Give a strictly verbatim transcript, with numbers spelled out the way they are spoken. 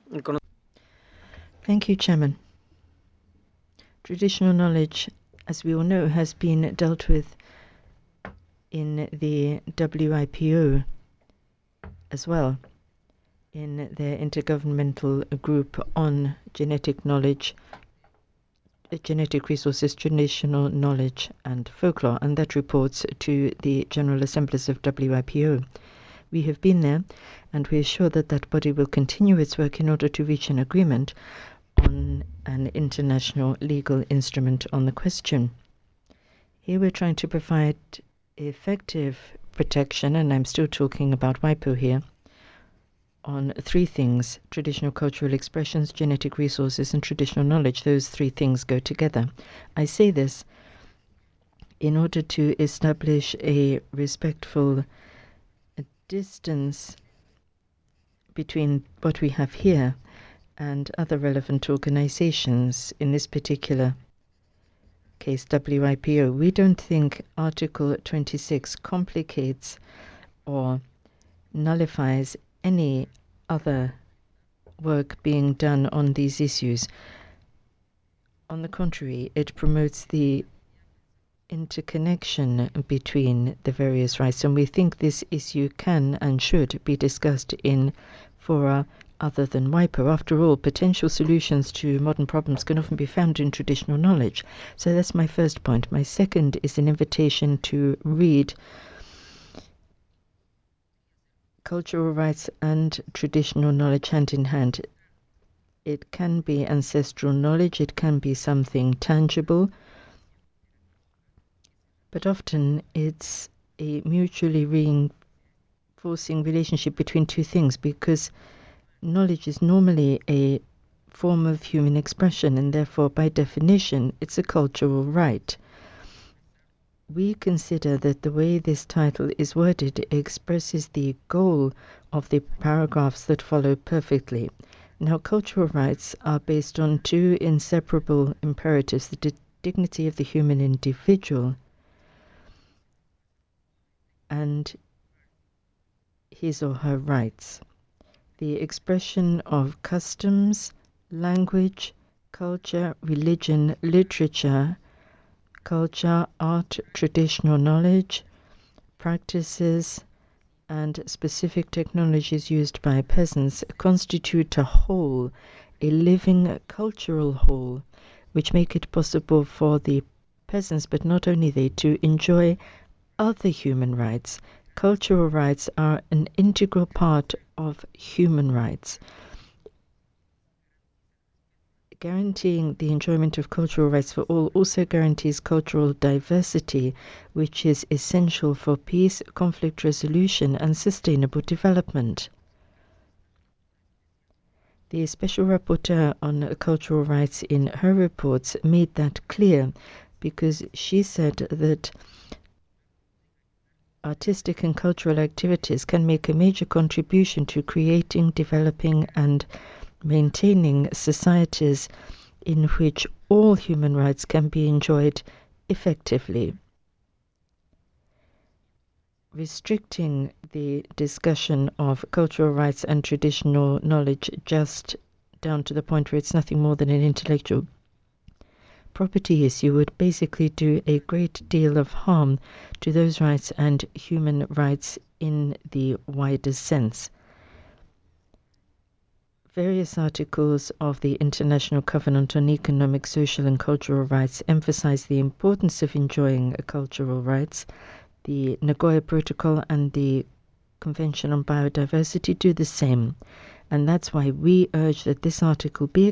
Thank you, Chairman. Traditional knowledge, as we all know, has been dealt with in the W I P O as well, in their intergovernmental group on genetic knowledge, genetic resources, traditional knowledge and folklore, and that reports to the General Assemblies of W I P O. We have been there, and we are sure that that body will continue its work in order to reach an agreement on an international legal instrument on the question. Here we're trying to provide effective protection, and I'm still talking about WIPO here, on three things: traditional cultural expressions, genetic resources, and traditional knowledge. Those three things go together. I say this in order to establish a respectful distance between what we have here and other relevant organizations, in this particular case W I P O. We don't think Article twenty-six complicates or nullifies any other work being done on these issues. On the contrary, it promotes the interconnection between the various rights, and we think this issue can and should be discussed in fora other than WIPO. After all, potential solutions to modern problems can often be found in traditional knowledge. So that's my first point. My second is an invitation to read cultural rights and traditional knowledge hand in hand. It can be ancestral knowledge, it can be something tangible, but often it's a mutually reinforcing relationship between two things, because knowledge is normally a form of human expression, and therefore, by definition, it's a cultural right. We consider that the way this title is worded expresses the goal of the paragraphs that follow perfectly. Now, cultural rights are based on two inseparable imperatives: the di dignity of the human individual and his or her rights. The expression of customs, language, culture, religion, literature, culture, art, traditional knowledge, practices, and specific technologies used by peasants constitute a whole, a living cultural whole, which make it possible for the peasants, but not only they, to enjoy other human rights. Cultural rights are an integral part of human rights. Guaranteeing the enjoyment of cultural rights for all also guarantees cultural diversity, which is essential for peace, conflict resolution, and sustainable development. The Special Rapporteur on Cultural Rights in her reports made that clear, because she said that artistic and cultural activities can make a major contribution to creating, developing, and maintaining societies in which all human rights can be enjoyed effectively. Restricting the discussion of cultural rights and traditional knowledge just down to the point where it's nothing more than an intellectual property issue would basically do a great deal of harm to those rights and human rights in the wider sense. Various articles of the International Covenant on Economic, Social and Cultural Rights emphasize the importance of enjoying cultural rights. The Nagoya Protocol and the Convention on Biodiversity do the same, and that's why we urge that this article be